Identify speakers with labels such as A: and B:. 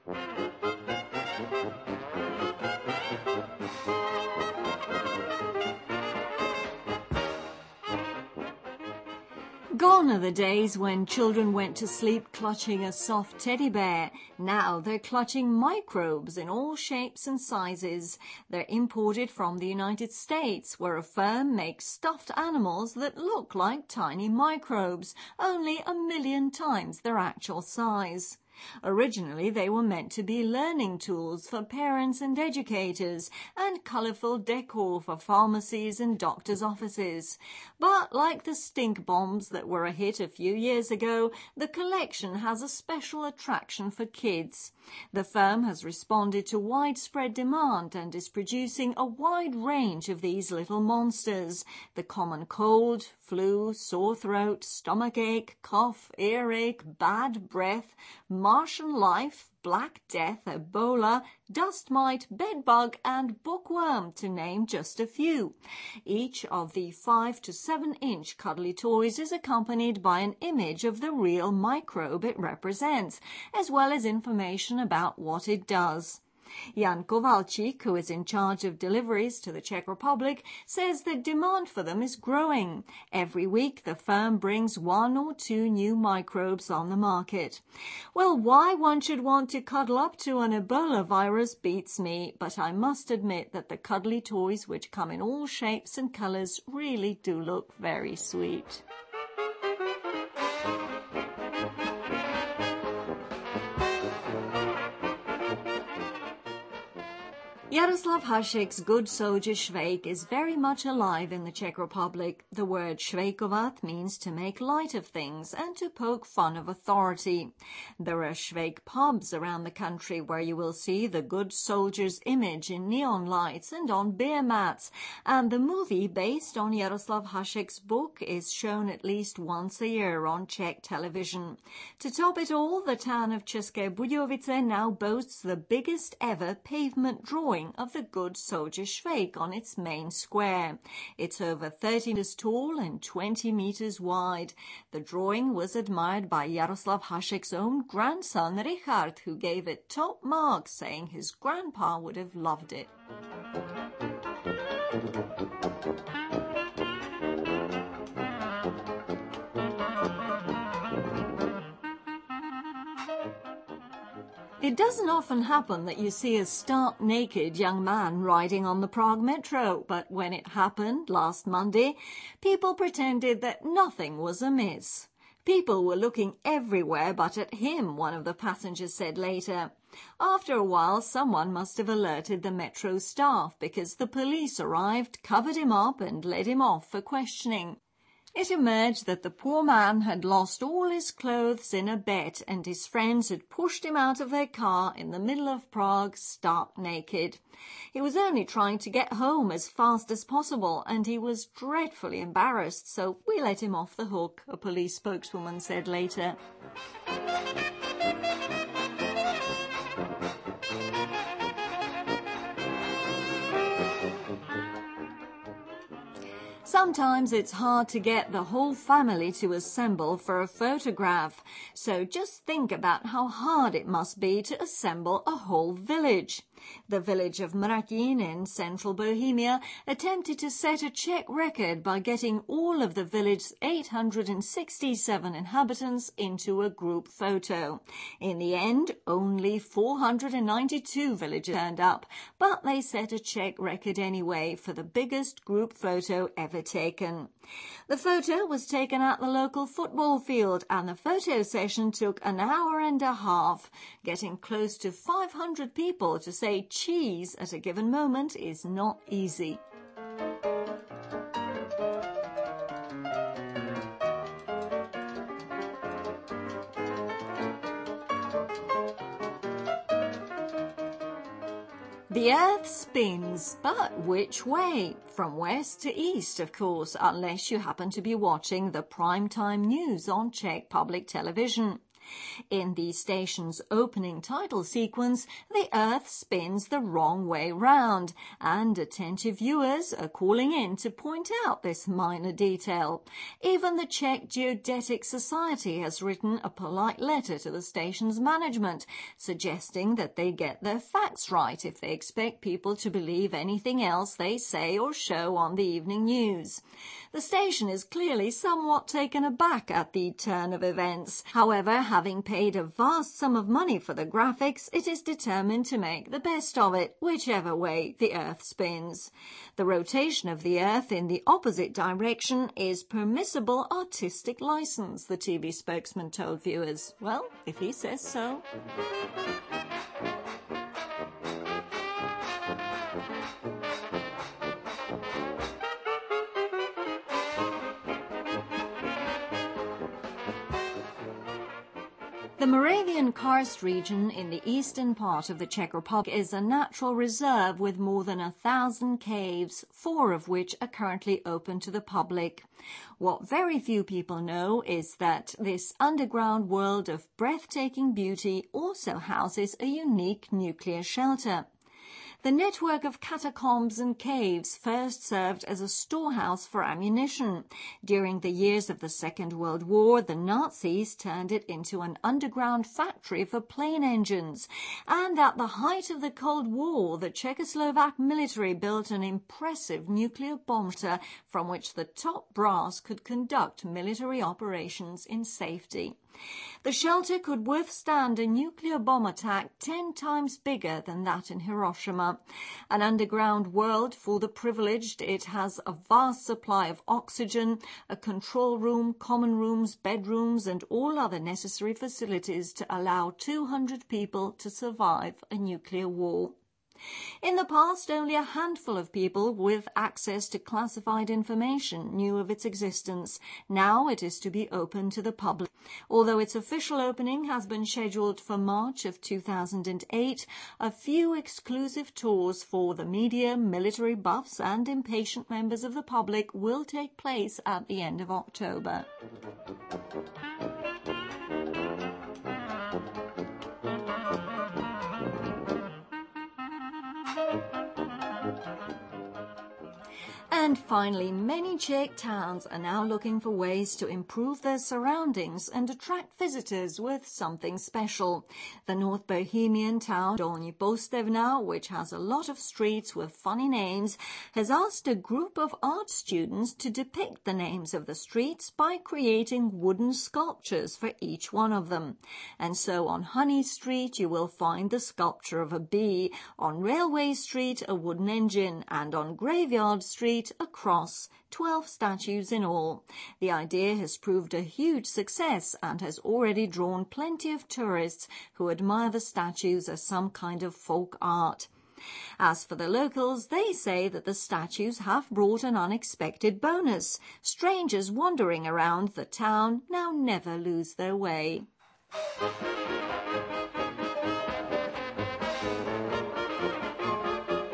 A: Gone are the days when children went to sleep clutching a soft teddy bear. Now they're clutching microbes in all shapes and sizes. They're imported from the United States, where a firm makes stuffed animals that look like tiny microbes, only 1,000,000 times their actual size. Originally, they were meant to be learning tools for parents and educators and colourful decor for pharmacies and doctors' offices. But like the stink bombs that were a hit a few years ago, the collection has a special attraction for kids. The firm has responded to widespread demand and is producing a wide range of these little monsters. The common cold, flu, sore throat, stomachache, cough, earache, bad breath, Martian life, Black Death, Ebola, dust mite, bedbug and bookworm, to name just a few. Each of the 5 to 7-inch cuddly toys is accompanied by an image of the real microbe it represents, as well as information about what it does. Jan Kowalczyk, who is in charge of deliveries to the Czech Republic, says that demand for them is growing. Every week the firm brings 1 or 2 new microbes on the market. Well, why one should want to cuddle up to an Ebola virus beats me, but I must admit that the cuddly toys, which come in all shapes and colours, really do look very sweet. Jaroslav Hašek's Good Soldier Švejk is very much alive in the Czech Republic. The word švejkovat means to make light of things and to poke fun of authority. There are Švejk pubs around the country where you will see the good soldier's image in neon lights and on beer mats, and the movie based on Jaroslav Hašek's book is shown at least once a year on Czech television. To top it all, the town of České Budějovice now boasts the biggest ever pavement drawing of the Good Soldier Švejk on its main square. It's over 30 meters tall and 20 meters wide. The drawing was admired by Jaroslav Hašek's own grandson Richard, who gave it top marks, saying his grandpa would have loved it. It doesn't often happen that you see a stark naked young man riding on the Prague metro, but when it happened last Monday, people pretended that nothing was amiss. People were looking everywhere but at him, one of the passengers said later. After a while, someone must have alerted the metro staff because the police arrived, covered him up and led him off for questioning. It emerged that the poor man had lost all his clothes in a bet and his friends had pushed him out of their car in the middle of Prague stark naked. He was only trying to get home as fast as possible and he was dreadfully embarrassed, so we let him off the hook, a police spokeswoman said later. Sometimes it's hard to get the whole family to assemble for a photograph, so just think about how hard it must be to assemble a whole village. The village of Mratín in central Bohemia attempted to set a Czech record by getting all of the village's 867 inhabitants into a group photo. In the end, only 492 villagers turned up, but they set a Czech record anyway for the biggest group photo ever taken. The photo was taken at the local football field and the photo session took an hour and a half. Getting close to 500 people to say cheese at a given moment is not easy. The Earth spins, but which way? From west to east, of course, unless you happen to be watching the primetime news on Czech public television. In the station's opening title sequence, the Earth spins the wrong way round, and attentive viewers are calling in to point out this minor detail. Even the Czech Geodetic Society has written a polite letter to the station's management, suggesting that they get their facts right if they expect people to believe anything else they say or show on the evening news. The station is clearly somewhat taken aback at the turn of events. However, having paid a vast sum of money for the graphics, it is determined to make the best of it, whichever way the Earth spins. The rotation of the Earth in the opposite direction is permissible artistic license, the TV spokesman told viewers. Well, if he says so. The Moravian Karst region in the eastern part of the Czech Republic is a natural reserve with more than 1,000 caves, 4 of which are currently open to the public. What very few people know is that this underground world of breathtaking beauty also houses a unique nuclear shelter. The network of catacombs and caves first served as a storehouse for ammunition. During the years of the Second World War, the Nazis turned it into an underground factory for plane engines. And at the height of the Cold War, the Czechoslovak military built an impressive nuclear bomb shelter from which the top brass could conduct military operations in safety. The shelter could withstand a nuclear bomb attack 10 times bigger than that in Hiroshima. An underground world for the privileged, it has a vast supply of oxygen, a control room, common rooms, bedrooms, and all other necessary facilities to allow 200 people to survive a nuclear war. In the past, only a handful of people with access to classified information knew of its existence. Now it is to be open to the public. Although its official opening has been scheduled for March of 2008, a few exclusive tours for the media, military buffs, and impatient members of the public will take place at the end of October. And finally, many Czech towns are now looking for ways to improve their surroundings and attract visitors with something special. The North Bohemian town Dolní Poustevna, which has a lot of streets with funny names, has asked a group of art students to depict the names of the streets by creating wooden sculptures for each one of them. And so on Honey Street you will find the sculpture of a bee, on Railway Street a wooden engine, and on Graveyard Street a cross, 12 statues in all. The idea has proved a huge success and has already drawn plenty of tourists who admire the statues as some kind of folk art. As for the locals, they say that the statues have brought an unexpected bonus. Strangers wandering around the town now never lose their way.